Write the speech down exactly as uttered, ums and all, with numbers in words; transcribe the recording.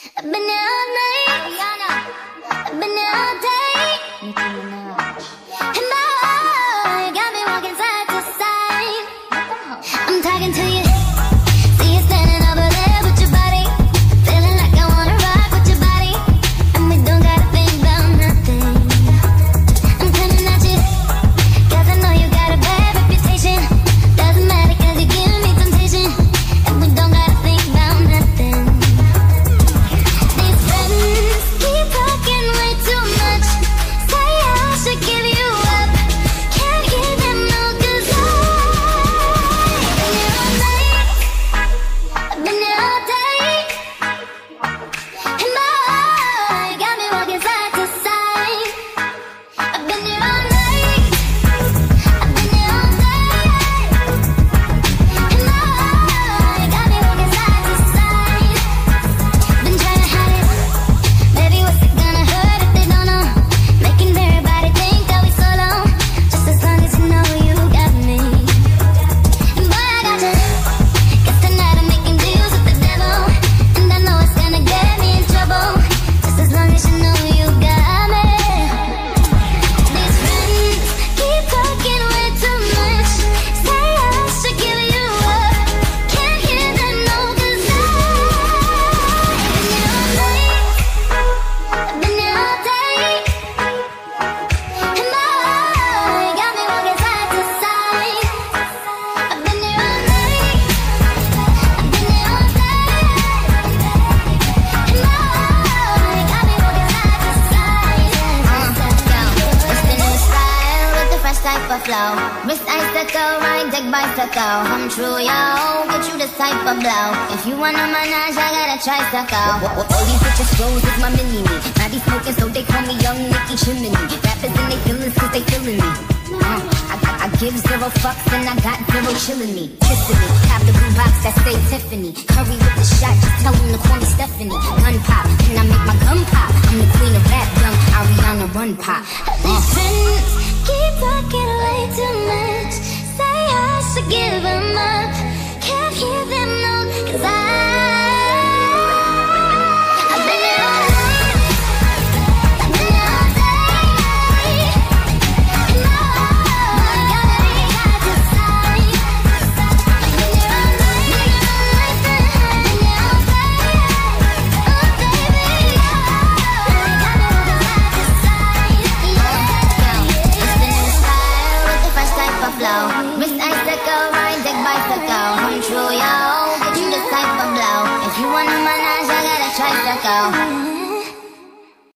I've been here all night. Ariana. I've been here all day. Nicki Minaj. And my heart got me walking side to side. I'm talking to you. See you standing over there with your body. Feeling like I wanna rock with your body. And we don't gotta think about nothing. I'm coming at you, cause I know you got a bad reputation. Doesn't matter cause you give me temptation. And we don't gotta think about nothing. These friends keep talking way too much. Say I should give you up. Can't give them no cause I've been here all night. I've been here all day. And my heart got me walking side to side. I've been here all night. I've been here all day. And my heart got me walking side to side. Been trying to hide it. Baby, what's it gonna hurt if they don't know? Making everybody think that we solo. Just as long as you know you got me. And boy, I got you. Guess tonight I'm making deals with the devil. And I know it's gonna get me in trouble. Just as long as you know you got me. These friends keep talking way too much. Say I should give you up. Can't hear them no cause I've been here all night. I've been here all day. And my heart got me walking side to side. I've been here all night. I've been here all day. And my heart got me walking side to side. Uh, yo, it's the new style with the fresh type of flow. Wrist icicle, ride deck bicycle. Come true, yo, get you this type of blow. If you wanna manage, I got a tricycle. All these bitches froze is my mini-me. Now they smoking, so they call me Young Nicki Chimney. Rappers and they feelings cause they feeling me. Uh, I, I, I give zero fucks and I got zero chillin' me. Kissing me, have the blue box that say Tiffany. Hurry with the shot, just tell them to call me Stephanie. Gun pop, and I make my gun pop. I'm the queen of rap, young Ariana Run Pop. These friends keep talking way too much. Say I should give them up. Can't hear them no, cause I I've been here all night. I've been here all day. And my heart got me side to side. I've been here all night. I've been here all day. Oh baby, my heart got me walking side to side. Yeah, it's the new style with the fresh type of flow. Wrist icicle, ride deck bicycle. Come true, yo, get you this type of blow. If you wanna manage, I got a tricycle.